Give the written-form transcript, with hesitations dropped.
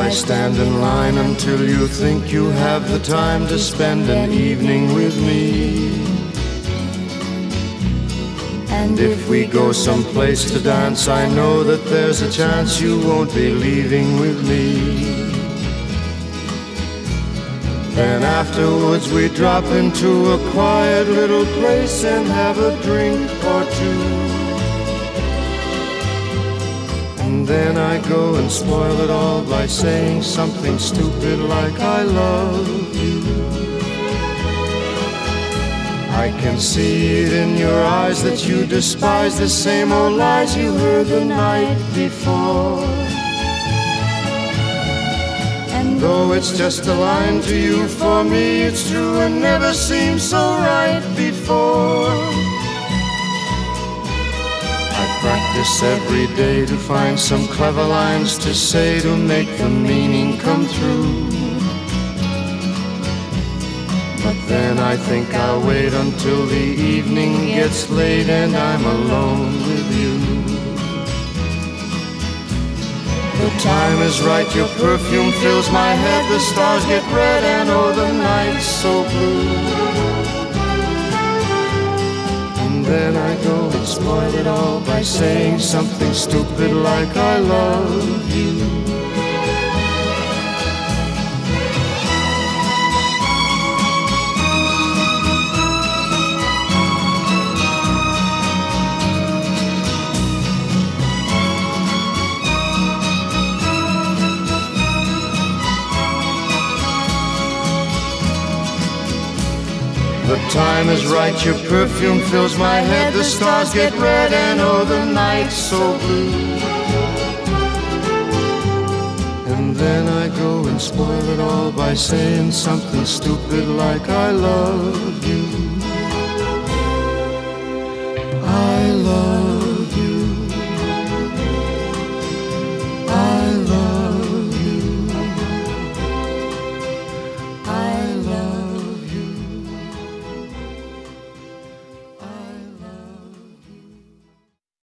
I stand in line until you think you have the time to spend an evening with me. And if we go someplace to dance, I know that there's a chance you won't be leaving with me. Then afterwards we drop into a quiet little place and have a drink or two. And then I go and spoil it all by saying something stupid like I love you. I can see it in your eyes that you despise the same old lies you heard the night before. And though it's just a line to you, for me it's true and never seemed so right before. I practice every day to find some clever lines to say to make the meaning come through. But then I think I'll wait until the evening gets late and I'm alone with you. The time is right, your perfume fills my head, the stars get red and oh, the night's so blue. And then I go and spoil it all by saying something stupid like I love you. The time is right, your perfume fills my head, the stars get red and oh, the night's so blue. And then I go and spoil it all by saying something stupid like I love you.